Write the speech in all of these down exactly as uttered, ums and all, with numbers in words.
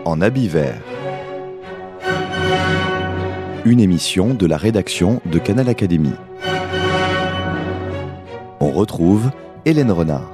en habit vert. Une émission de la rédaction de Canal Académie. On retrouve Hélène Renard.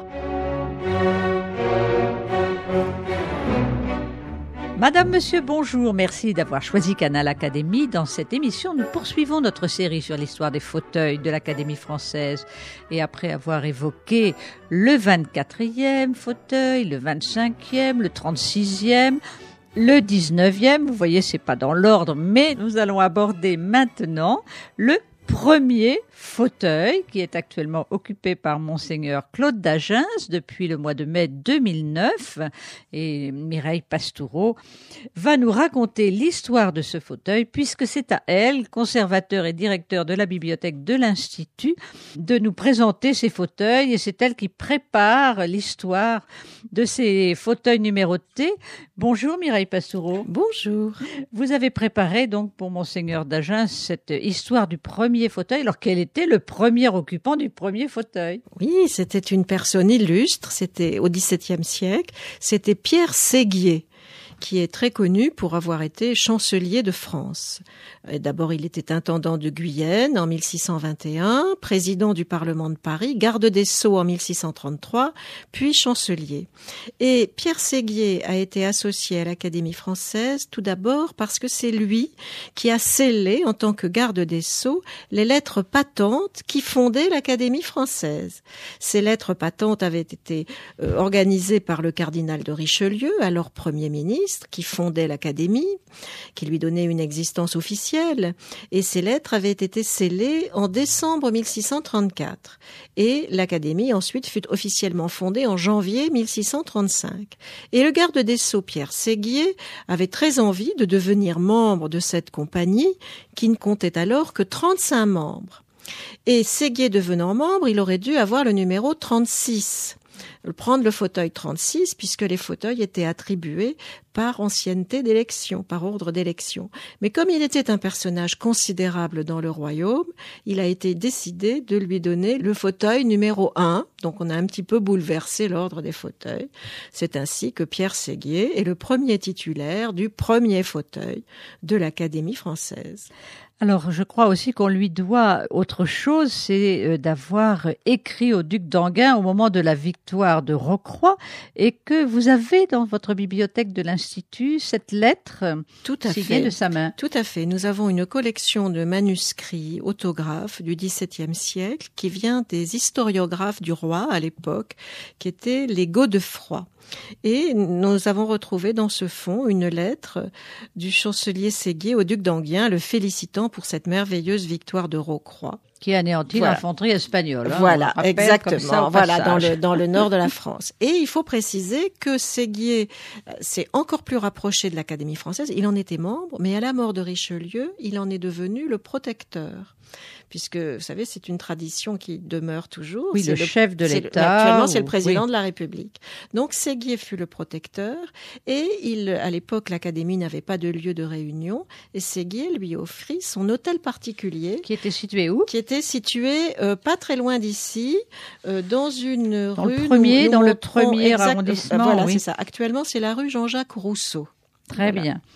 Madame, Monsieur, bonjour. Merci d'avoir choisi Canal Académie. Dans cette émission, nous poursuivons notre série sur l'histoire des fauteuils de l'Académie française. Et après avoir évoqué le vingt-quatrième fauteuil, le vingt-cinquième, le trente-sixième, le dix-neuvième, vous voyez, c'est pas dans l'ordre, mais nous allons aborder maintenant le premier fauteuil qui est actuellement occupé par Monseigneur Claude d'Agens depuis le mois de mai deux mille neuf, et Mireille Pastoureau va nous raconter l'histoire de ce fauteuil puisque c'est à elle, conservateur et directeur de la bibliothèque de l'Institut, de nous présenter ces fauteuils, et c'est elle qui prépare l'histoire de ces fauteuils numérotés. Bonjour Mireille Pastoureau. Bonjour. Vous avez préparé donc pour Monseigneur d'Agens cette histoire du premier fauteuil. Alors quel était le premier occupant du premier fauteuil? Oui, c'était une personne illustre, c'était au dix-septième siècle, c'était Pierre Séguier, qui est très connu pour avoir été chancelier de France. Et d'abord, il était intendant de Guyenne en mille six cent vingt et un, président du Parlement de Paris, garde des Sceaux en mille six cent trente-trois, puis chancelier. Et Pierre Séguier a été associé à l'Académie française tout d'abord parce que c'est lui qui a scellé, en tant que garde des Sceaux, les lettres patentes qui fondaient l'Académie française. Ces lettres patentes avaient été euh, organisées par le cardinal de Richelieu, alors Premier ministre, qui fondait l'Académie, qui lui donnait une existence officielle, et ces lettres avaient été scellées en décembre mille six cent trente-quatre. Et l'Académie ensuite fut officiellement fondée en janvier mille six cent trente-cinq. Et le garde des Sceaux, Pierre Séguier, avait très envie de devenir membre de cette compagnie qui ne comptait alors que trente-cinq membres. Et Séguier devenant membre, il aurait dû avoir le numéro trente-six. Prendre le fauteuil trente-six, puisque les fauteuils étaient attribués par ancienneté d'élection, par ordre d'élection. Mais comme il était un personnage considérable dans le royaume, il a été décidé de lui donner le fauteuil numéro un. Donc on a un petit peu bouleversé l'ordre des fauteuils. C'est ainsi que Pierre Séguier est le premier titulaire du premier fauteuil de l'Académie française. Alors, je crois aussi qu'on lui doit autre chose, c'est d'avoir écrit au duc d'Enghien au moment de la victoire de Rocroi, et que vous avez dans votre bibliothèque de l'Institut cette lettre Tout à signée fait. de sa main. Tout à fait. Nous avons une collection de manuscrits autographes du dix-septième siècle qui vient des historiographes du roi à l'époque, qui étaient les Godefroy. Et nous avons retrouvé dans ce fonds une lettre du chancelier Séguier au duc d'Enghien, le félicitant pour cette merveilleuse victoire de Rocroi. Qui anéantit voilà. l'infanterie espagnole. Hein, voilà, exactement. Voilà, dans le, dans le nord de la France. Et il faut préciser que Séguier s'est encore plus rapproché de l'Académie française. Il en était membre, mais à la mort de Richelieu, il en est devenu le protecteur. Puisque, vous savez, c'est une tradition qui demeure toujours. Oui, c'est le, le chef de l'État. Actuellement, ou... c'est le président oui. de la République. Donc, Séguier fut le protecteur. Et il, à l'époque, l'Académie n'avait pas de lieu de réunion. Et Séguier lui offrit son hôtel particulier. Qui était situé où? Qui était situé euh, pas très loin d'ici, euh, dans une dans rue... Le premier, nous, dans nous le montrons, premier exact, arrondissement. Voilà, oui. c'est ça. Actuellement, c'est la rue Jean-Jacques Rousseau. Très voilà. bien.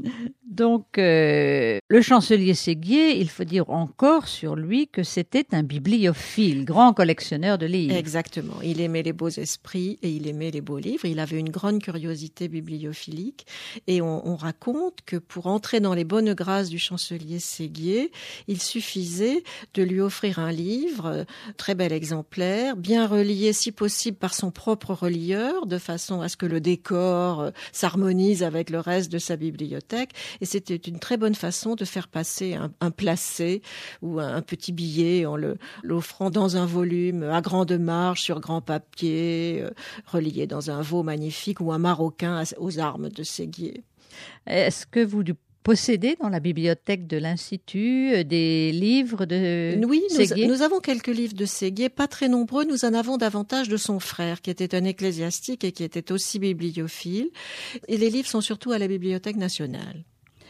Donc, euh, le chancelier Séguier, il faut dire encore sur lui que c'était un bibliophile, grand collectionneur de livres. Exactement. Il aimait les beaux esprits et il aimait les beaux livres. Il avait une grande curiosité bibliophilique. Et on, on raconte que pour entrer dans les bonnes grâces du chancelier Séguier, il suffisait de lui offrir un livre, très bel exemplaire, bien relié si possible par son propre relieur, de façon à ce que le décor s'harmonise avec le reste de sa bibliothèque. Et c'était une très bonne façon de faire passer un, un placet ou un, un petit billet en le, l'offrant dans un volume à grande marge, sur grand papier, euh, relié dans un veau magnifique, ou un maroquin aux armes de Séguier. Est-ce que vous possédez dans la bibliothèque de l'Institut des livres de oui, Séguier? nous, nous avons quelques livres de Séguier, pas très nombreux. Nous en avons davantage de son frère, qui était un ecclésiastique et qui était aussi bibliophile. Et les livres sont surtout à la Bibliothèque nationale.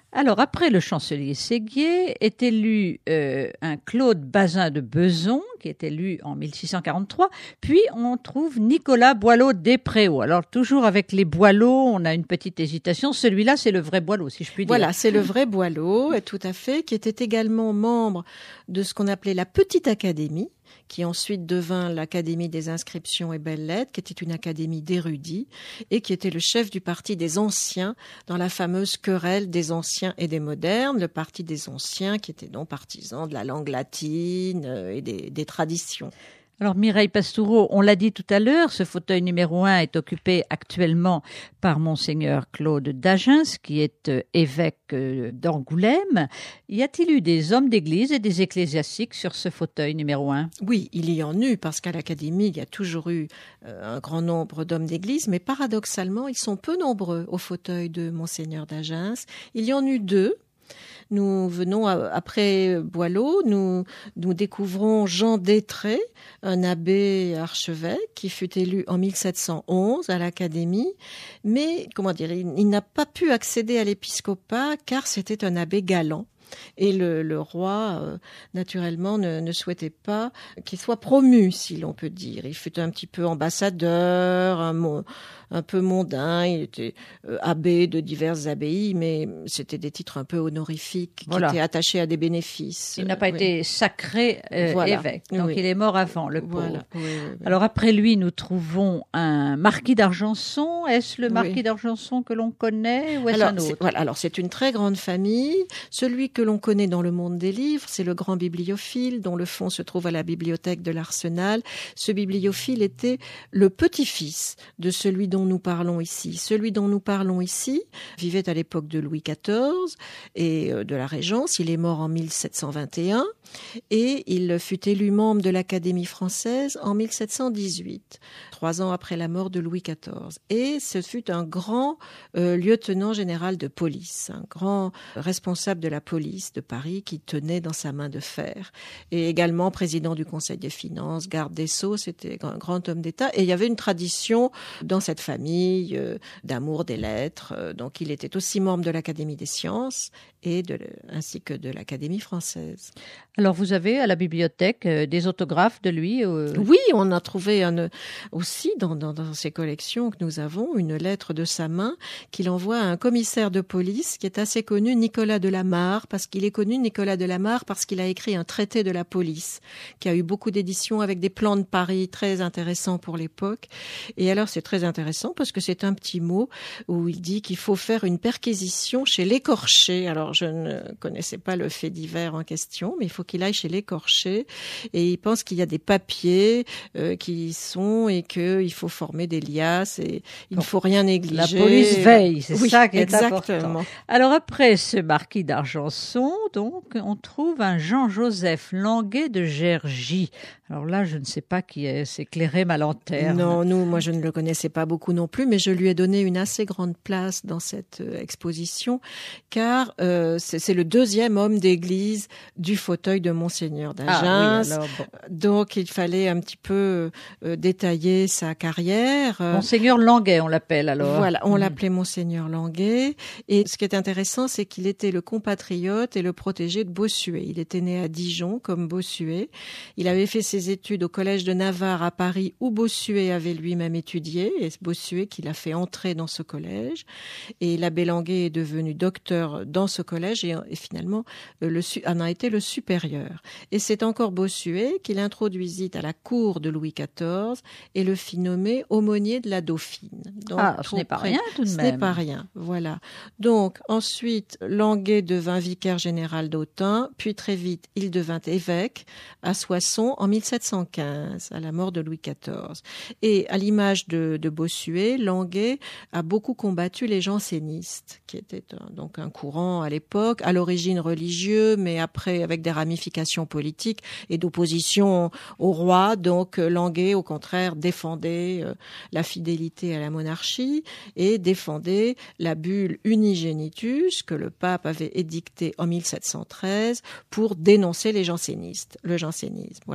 Alors, après le chancelier Séguier, est élu euh, un Claude Bazin de Bezon, qui est élu en mille six cent quarante-trois. Puis, on trouve Nicolas Boileau Despréaux. Alors, toujours avec les Boileau, on a une petite hésitation. Celui-là, c'est le vrai Boileau, si je puis dire. Voilà, c'est le vrai Boileau, tout à fait, qui était également membre de ce qu'on appelait la Petite Académie, qui ensuite devint l'Académie des inscriptions et belles-lettres, qui était une académie d'érudits, et qui était le chef du parti des anciens dans la fameuse querelle des anciens et des modernes, le parti des anciens qui était donc partisan de la langue latine et des, des traditions. Alors Mireille Pastoureau, on l'a dit tout à l'heure, ce fauteuil numéro un est occupé actuellement par Monseigneur Claude d'Agens, qui est euh, évêque euh, d'Angoulême. Y a-t-il eu des hommes d'église et des ecclésiastiques sur ce fauteuil numéro un? Oui, il y en a eu, parce qu'à l'Académie, il y a toujours eu euh, un grand nombre d'hommes d'église, mais paradoxalement, ils sont peu nombreux au fauteuil de Monseigneur d'Agens. Il y en a eu deux. Nous venons après Boileau, nous, nous découvrons Jean d'Estrées, un abbé archevêque qui fut élu en mille sept cent onze à l'Académie, mais comment dire, il, il n'a pas pu accéder à l'épiscopat car c'était un abbé galant. Et le, le roi, euh, naturellement, ne, ne souhaitait pas qu'il soit promu, si l'on peut dire. Il fut un petit peu ambassadeur, un, un peu mondain. Il était euh, abbé de diverses abbayes, mais c'était des titres un peu honorifiques voilà. qui étaient attachés à des bénéfices. Il n'a pas oui. été sacré euh, voilà. évêque, donc oui. il est mort avant, le pauvre. Voilà. Oui, oui, oui. Alors après lui, nous trouvons un marquis d'Argenson. Est-ce le marquis oui. d'Argenson que l'on connaît ou est-ce alors, un autre? c'est, voilà, alors c'est une très grande famille. Celui que l'on connaît dans le monde des livres, c'est le grand bibliophile dont le fonds se trouve à la bibliothèque de l'Arsenal. Ce bibliophile était le petit-fils de celui dont nous parlons ici. Celui dont nous parlons ici vivait à l'époque de Louis quatorze et de la Régence. Il est mort en mille sept cent vingt et un et il fut élu membre de l'Académie française en mille sept cent dix-huit, trois ans après la mort de Louis quatorze. Et ce fut un grand euh, lieutenant général de police, un grand responsable de la police de Paris qui tenait dans sa main de fer. Et également président du Conseil des finances, garde des Sceaux, c'était un grand homme d'État. Et il y avait une tradition dans cette famille euh, d'amour des lettres. Euh, donc il était aussi membre de l'Académie des sciences et de, ainsi que de l'Académie française. Alors vous avez à la bibliothèque euh, des autographes de lui euh... Oui, on a trouvé un, aussi dans, dans, dans ces collections que nous avons une lettre de sa main qu'il envoie à un commissaire de police qui est assez connu, Nicolas de la Mare, parce qu'il est connu, Nicolas de la Mare, parce qu'il a écrit un traité de la police qui a eu beaucoup d'éditions avec des plans de Paris très intéressants pour l'époque. Et alors c'est très intéressant parce que c'est un petit mot où il dit qu'il faut faire une perquisition chez l'écorché. Alors je ne connaissais pas le fait divers en question, mais il faut qu'il aille chez l'écorché et il pense qu'il y a des papiers euh, qui y sont et qu'il faut former des liasses et il ne faut rien négliger. La police veille, c'est oui, ça qui est exactement. important. Alors après ce marquis d'Argenson, donc, on trouve un Jean-Joseph Languet de Gergy. Alors là, je ne sais pas qui est, c'est éclairé ma lanterne. Non, nous, moi, je ne le connaissais pas beaucoup non plus, mais je lui ai donné une assez grande place dans cette euh, exposition, car euh, c'est, c'est le deuxième homme d'église du fauteuil de Monseigneur d'Agens. Ah, oui, alors, bon. Donc, il fallait un petit peu euh, détailler sa carrière. Monseigneur Languet, on l'appelle alors. Voilà, on mmh. l'appelait Monseigneur Languet. Et ce qui est intéressant, c'est qu'il était le compatriote et le protégé de Bossuet. Il était né à Dijon, comme Bossuet. Il avait fait ses études au collège de Navarre à Paris, où Bossuet avait lui-même étudié, et c'est Bossuet qui l'a fait entrer dans ce collège. Et l'abbé Languet est devenu docteur dans ce collège et, et finalement le, en a été le supérieur. Et c'est encore Bossuet qui l'introduisit à la cour de Louis quatorze et le fit nommer aumônier de la Dauphine. Donc, ah, ce n'est pas près, rien tout de ce même. Ce n'est pas rien, voilà. Donc ensuite, Languet devint vicaire général d'Autun, puis très vite, il devint évêque à Soissons en mille sept cent quinze, à la mort de Louis quatorze. Et à l'image de, de Bossuet, Languet a beaucoup combattu les jansénistes, qui étaient un, donc un courant à l'époque, à l'origine religieux, mais après avec des ramifications politiques et d'opposition au roi. Donc Languet, au contraire, défendait euh, la fidélité à la monarchie et défendait la bulle Unigenitus que le pape avait édictée en mille sept cent treize pour dénoncer les jansénistes, le jansénisme. Voilà. Donc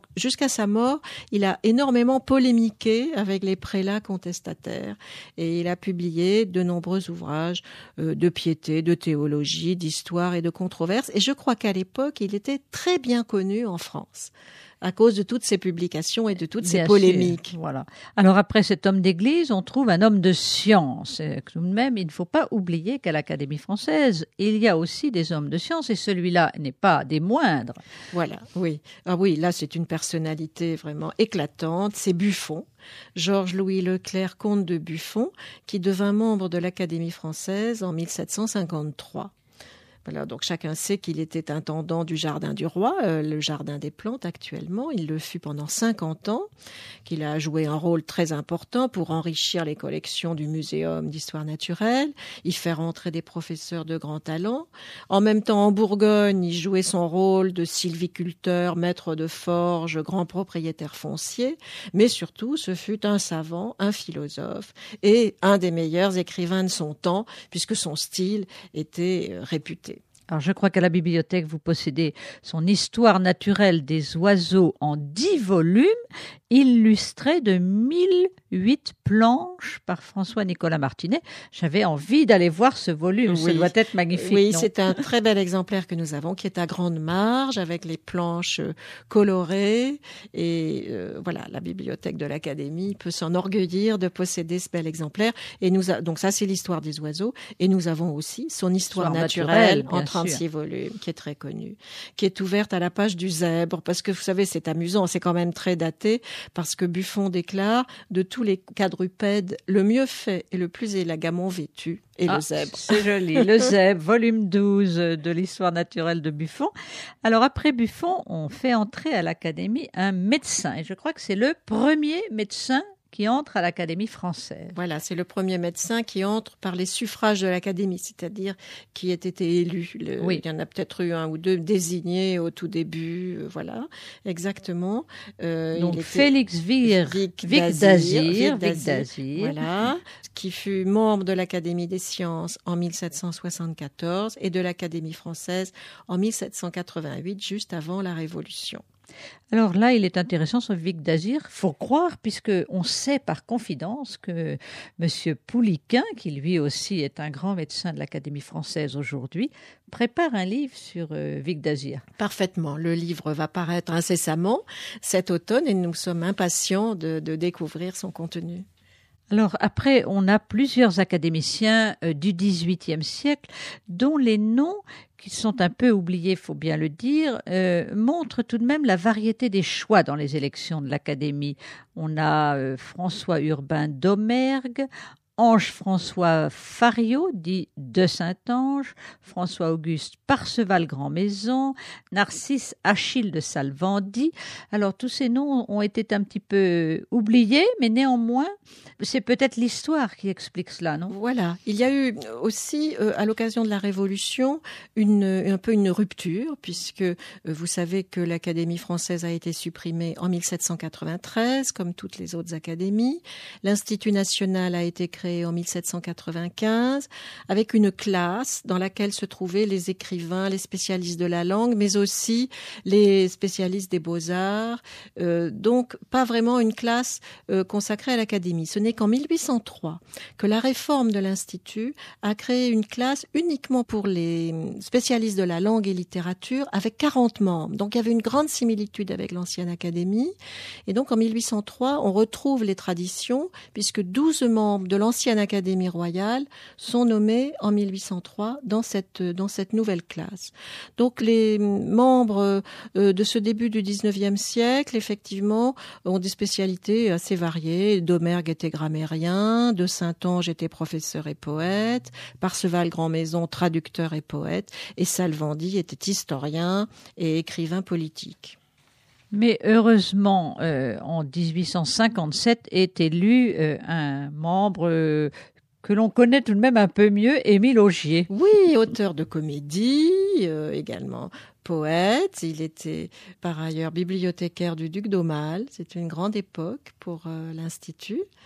jusqu'à sa mort, il a énormément polémiqué avec les prélats contestataires et il a publié de nombreux ouvrages euh, de piété, de théologie, d'histoire et de controverses. Et je crois qu'à l'époque, il était très bien connu en France à cause de toutes ces publications et de toutes ces Bien polémiques. sûr, voilà. Alors après cet homme d'église, on trouve un homme de science. Et tout de même, il ne faut pas oublier qu'à l'Académie française, il y a aussi des hommes de science et celui-là n'est pas des moindres. Voilà, oui. Ah oui, là c'est une personnalité vraiment éclatante, c'est Buffon. Georges-Louis Leclerc, comte de Buffon, qui devint membre de l'Académie française en mille sept cent cinquante-trois. Voilà, donc chacun sait qu'il était intendant du Jardin du Roi, euh, le Jardin des Plantes actuellement. Il le fut pendant cinquante ans, qu'il a joué un rôle très important pour enrichir les collections du Muséum d'histoire naturelle. Il fait rentrer des professeurs de grand talent. En même temps, en Bourgogne, il jouait son rôle de sylviculteur, maître de forge, grand propriétaire foncier. Mais surtout, ce fut un savant, un philosophe et un des meilleurs écrivains de son temps, puisque son style était euh, réputé. Alors, je crois qu'à la bibliothèque, vous possédez son Histoire naturelle des oiseaux en dix volumes, illustrés de mille huit planches par François-Nicolas Martinet. J'avais envie d'aller voir ce volume. Oui. Ça doit être magnifique. Oui, non c'est un très bel exemplaire que nous avons, qui est à grande marge, avec les planches colorées. Et euh, voilà, la bibliothèque de l'Académie peut s'enorgueillir de posséder ce bel exemplaire. Et nous a... Donc ça, c'est l'histoire des oiseaux. Et nous avons aussi son Histoire, histoire naturelle, naturelle en trente-six volumes, qui est très connue, qui est ouverte à la page du zèbre. Parce que vous savez, c'est amusant, c'est quand même très daté, parce que Buffon déclare de tous les quadrupèdes, le mieux fait et le plus élégamment vêtu est ah, le zèbre. C'est joli. Le zèbre, volume douze de l'Histoire naturelle de Buffon. Alors après Buffon, on fait entrer à l'Académie un médecin. Et je crois que c'est le premier médecin qui entre à l'Académie française. Voilà, c'est le premier médecin qui entre par les suffrages de l'Académie, c'est-à-dire qui ait été élu. Le, oui. Il y en a peut-être eu un ou deux désignés au tout début, euh, voilà, exactement. Euh, Donc il Félix Vir, Vic, Vic d'Azir, Vic d'Azir, voilà, qui fut membre de l'Académie des sciences en mille sept cent soixante-quatorze et de l'Académie française en mille sept cent quatre-vingt-huit, juste avant la Révolution. Alors là, il est intéressant ce Vic d'Azir, faut croire, puisque on sait par confidence que Monsieur Pouliquin, qui lui aussi est un grand médecin de l'Académie française aujourd'hui, prépare un livre sur euh, Vic d'Azir. Parfaitement. Le livre va paraître incessamment cet automne et nous sommes impatients de, de découvrir son contenu. Alors après, on a plusieurs académiciens euh, du dix-huitième siècle dont les noms, qui sont un peu oubliés, il faut bien le dire, euh, montrent tout de même la variété des choix dans les élections de l'Académie. On a euh, François Urbain d'Omergue, Ange-François Fario, dit de Saint-Ange, François-Auguste Parseval-Grand-Maison, Narcisse Achille de Salvandy. Alors, tous ces noms ont été un petit peu oubliés, mais néanmoins, c'est peut-être l'histoire qui explique cela, non ? Voilà. Il y a eu aussi, euh, à l'occasion de la Révolution, une, un peu une rupture, puisque euh, vous savez que l'Académie française a été supprimée en mille sept cent quatre-vingt-treize, comme toutes les autres académies. L'Institut national a été créé en mille sept cent quatre-vingt-quinze, avec une classe dans laquelle se trouvaient les écrivains, les spécialistes de la langue, mais aussi les spécialistes des beaux-arts. Euh, donc, pas vraiment une classe euh, consacrée à l'Académie. Ce n'est qu'en mille huit cent trois que la réforme de l'Institut a créé une classe uniquement pour les spécialistes de la langue et littérature, avec quarante membres. Donc, il y avait une grande similitude avec l'ancienne Académie. Et donc, en mille huit cent trois, on retrouve les traditions, puisque douze membres de l'ancienne Ancienne Académie royale sont nommés en mille huit cent trois dans cette, dans cette nouvelle classe. Donc les membres euh, de ce début du dix-neuvième siècle, effectivement, ont des spécialités assez variées. Domergue était grammairien, de Saint-Ange était professeur et poète, Parseval Grand-Maison traducteur et poète, et Salvandy était historien et écrivain politique. Mais heureusement, euh, en dix-huit cent cinquante-sept est élu euh, un membre euh, que l'on connaît tout de même un peu mieux, Émile Augier. Oui, auteur de comédie, euh, également poète. Il était par ailleurs bibliothécaire du duc d'Aumale. C'est une grande époque pour euh, l'Institut,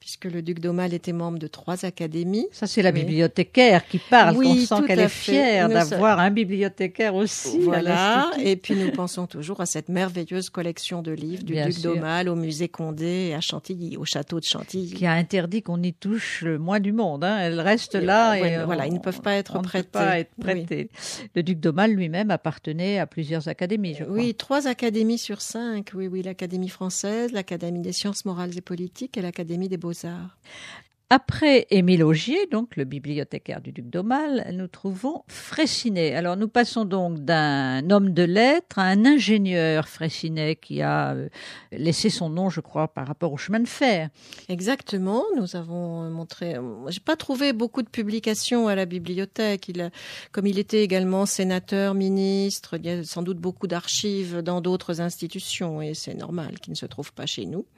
puisque le duc d'Aumale était membre de trois académies. Ça, c'est la Mais... bibliothécaire qui parle. Oui, on sent qu'elle est fait. fière nous d'avoir ça... un bibliothécaire aussi. Voilà, et puis nous pensons toujours à cette merveilleuse collection de livres du Bien duc sûr. d'Aumale au musée Condé et à Chantilly, au château de Chantilly. Qui a interdit qu'on y touche le moins du monde. Hein. Elle reste là. Et, et ouais, on, voilà, ils ne peuvent pas être on prêtés. Ne peut pas être prêtés. Oui. Le duc d'Aumale lui-même appartenait à plusieurs académies, je crois. Oui, trois académies sur cinq. Oui, oui, l'Académie française, l'Académie des sciences morales et politiques et l'Académie des beaux-arts. Après Émile Augier, donc le bibliothécaire du duc d'Aumale, nous trouvons Freycinet. Alors nous passons donc d'un homme de lettres à un ingénieur, Freycinet, qui a laissé son nom, je crois, par rapport au chemin de fer. Exactement, nous avons montré... J'ai pas trouvé beaucoup de publications à la bibliothèque. Il a... Comme il était également sénateur, ministre, il y a sans doute beaucoup d'archives dans d'autres institutions et c'est normal qu'il ne se trouve pas chez nous.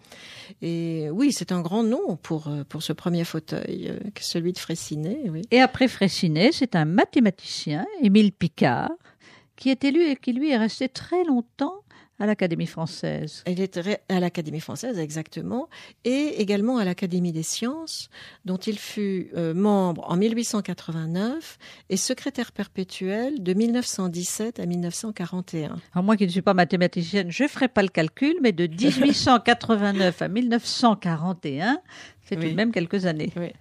Et oui, c'est un grand nom pour, pour ce premier fauteuil, celui de Freycinet. Oui. Et après Freycinet, c'est un mathématicien, Émile Picard, qui est élu et qui lui est resté très longtemps à l'Académie française. Il était à l'Académie française, exactement, et également à l'Académie des sciences, dont il fut euh, membre en mille huit cent quatre-vingt-neuf et secrétaire perpétuel de mille neuf cent dix-sept à mille neuf cent quarante et un. Alors moi qui ne suis pas mathématicienne, je ne ferai pas le calcul, mais de dix-huit cent quatre-vingt-neuf à mille neuf cent quarante et un, c'est oui. tout de même quelques années. Oui.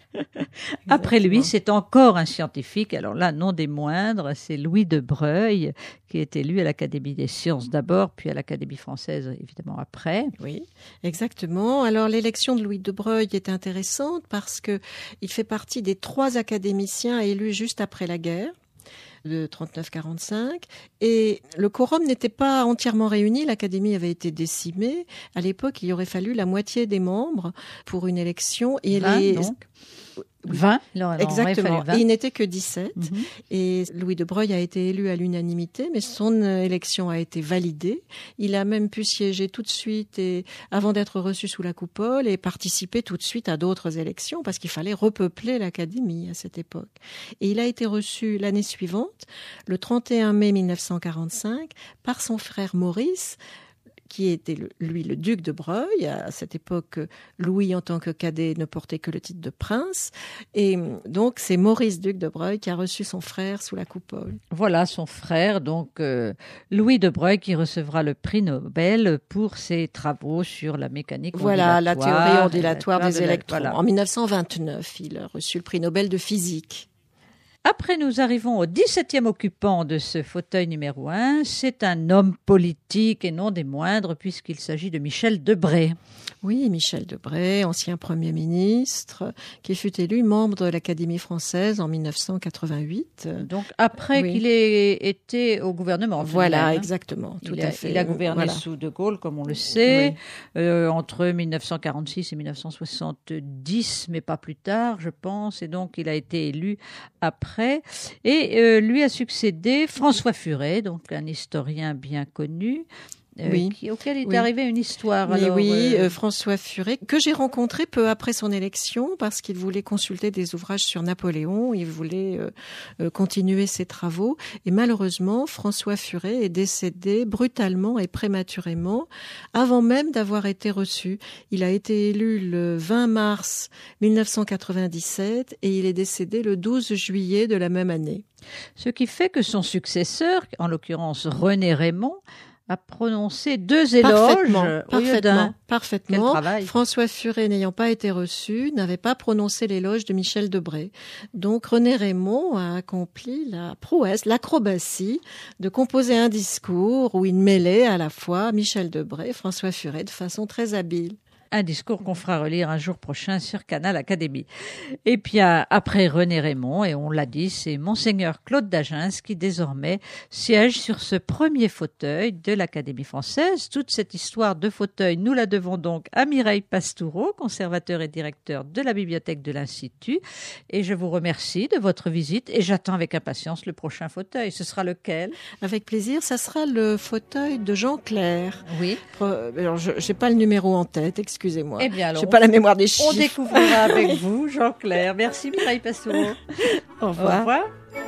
Après lui, c'est encore un scientifique, alors là, non des moindres, c'est Louis de Broglie, qui est élu à l'Académie des sciences d'abord, puis à l'Académie française, évidemment, après. Oui, exactement. Alors, l'élection de Louis de Broglie est intéressante parce que il fait partie des trois académiciens élus juste après la guerre de trente-neuf quarante-cinq, et le quorum n'était pas entièrement réuni, l'Académie avait été décimée. À l'époque, il aurait fallu la moitié des membres pour une élection. Et vingt, les... donc vingt, alors, exactement. vingt. Et il n'était que dix-sept. Mm-hmm. Et Louis de Broglie a été élu à l'unanimité, mais son élection a été validée. Il a même pu siéger tout de suite et, avant d'être reçu sous la coupole et participer tout de suite à d'autres élections parce qu'il fallait repeupler l'Académie à cette époque. Et il a été reçu l'année suivante, le trente et un mai mille neuf cent quarante-cinq, par son frère Maurice, qui était le, lui le duc de Broglie. À cette époque, Louis, en tant que cadet, ne portait que le titre de prince. Et donc, c'est Maurice, duc de Broglie, qui a reçu son frère sous la coupole. Voilà, son frère, donc euh, Louis de Broglie, qui recevra le prix Nobel pour ses travaux sur la mécanique voilà, ondulatoire. Voilà, la théorie ondulatoire des de électrons. Voilà. En mille neuf cent vingt-neuf, il a reçu le prix Nobel de physique. Après, nous arrivons au dix-septième occupant de ce fauteuil numéro un. C'est un homme politique et non des moindres, puisqu'il s'agit de Michel Debré. Oui, Michel Debré, ancien Premier ministre, qui fut élu membre de l'Académie française en mille neuf cent quatre-vingt-huit. Donc après oui. qu'il ait été au gouvernement. Voilà, même, hein. exactement, tout il à a, fait. Il a gouverné voilà. sous De Gaulle, comme on le sait, oui. euh, entre mille neuf cent quarante-six et mille neuf cent soixante-dix, mais pas plus tard, je pense. Et donc, il a été élu après. Et euh, lui a succédé François Furet, donc un historien bien connu. Euh, oui. qui, auquel il est oui. arrivé une histoire. Mais alors, oui, euh... euh, François Furet, que j'ai rencontré peu après son élection parce qu'il voulait consulter des ouvrages sur Napoléon, il voulait euh, euh, continuer ses travaux. Et malheureusement, François Furet est décédé brutalement et prématurément avant même d'avoir été reçu. Il a été élu le vingt mars mille neuf cent quatre-vingt-dix-sept et il est décédé le douze juillet de la même année. Ce qui fait que son successeur, en l'occurrence René Raymond, a prononcé deux éloges parfaitement, au lieu d'un. Parfaitement. François Furet, n'ayant pas été reçu, n'avait pas prononcé l'éloge de Michel Debré. Donc René Raymond a accompli la prouesse, l'acrobatie de composer un discours où il mêlait à la fois Michel Debré et François Furet de façon très habile. Un discours qu'on fera relire un jour prochain sur Canal Académie. Et puis après René Raymond, et on l'a dit, c'est Monseigneur Claude d'Agens qui désormais siège sur ce premier fauteuil de l'Académie française. Toute cette histoire de fauteuil, nous la devons donc à Mireille Pastoureau, conservateur et directeur de la bibliothèque de l'Institut. Et je vous remercie de votre visite et j'attends avec impatience le prochain fauteuil. Ce sera lequel ? Avec plaisir, ça sera le fauteuil de Jean Clair. Oui. Alors, je n'ai pas le numéro en tête, excusez Excusez-moi. Eh bien, alors, je n'ai pas la mémoire des chiffres. On découvrira avec vous, Jean Clair. Merci Mireille Pastoureau. Au revoir. Au revoir.